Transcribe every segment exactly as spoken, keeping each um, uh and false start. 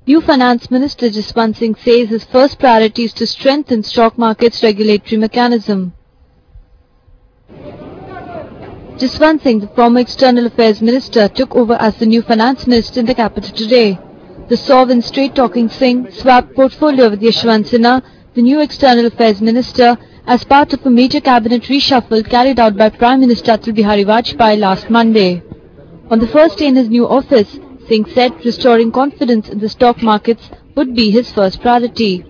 New Finance Minister Jaswant Singh says his first priority is to strengthen stock market's regulatory mechanism. Jaswant Singh, the former External Affairs Minister, took over as the new Finance Minister in the capital today. The sovereign straight-talking Singh swapped portfolio with Yashwant Sinha, the new External Affairs Minister, as part of a major cabinet reshuffle carried out by Prime Minister Atal Bihari Vajpayee last Monday. On the first day in his new office, Singh said restoring confidence in the stock markets would be his first priority.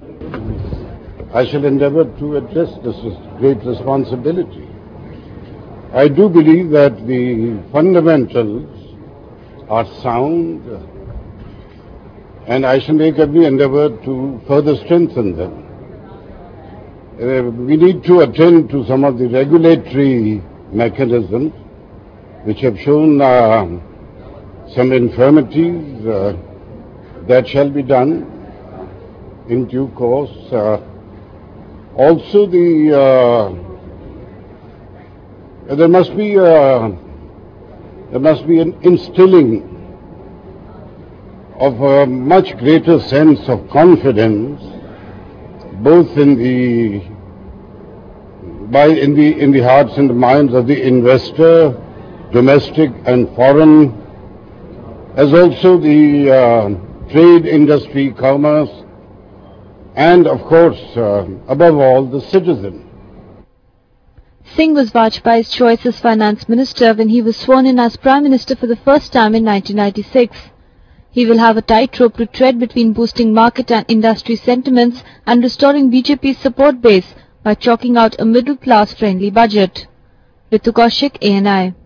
I shall endeavour to address this with great responsibility. I do believe that the fundamentals are sound, and I shall make every endeavour to further strengthen them. Uh, we need to attend to some of the regulatory mechanisms which have shown uh, some infirmities. Uh, that shall be done in due course. Uh, also, the uh, there must be uh, there must be an instilling of a much greater sense of confidence, both in the by in the in the hearts and the minds of the investor, domestic and foreign, as also the uh, trade industry, commerce, and of course, uh, above all, the citizen. Singh was Vajpayee's choice as Finance Minister when he was sworn in as Prime Minister for the first time in nineteen ninety-six. He will have a tightrope to tread between boosting market and industry sentiments and restoring B J P's support base by chalking out a middle-class friendly budget. Ritu Kaushik, A N I.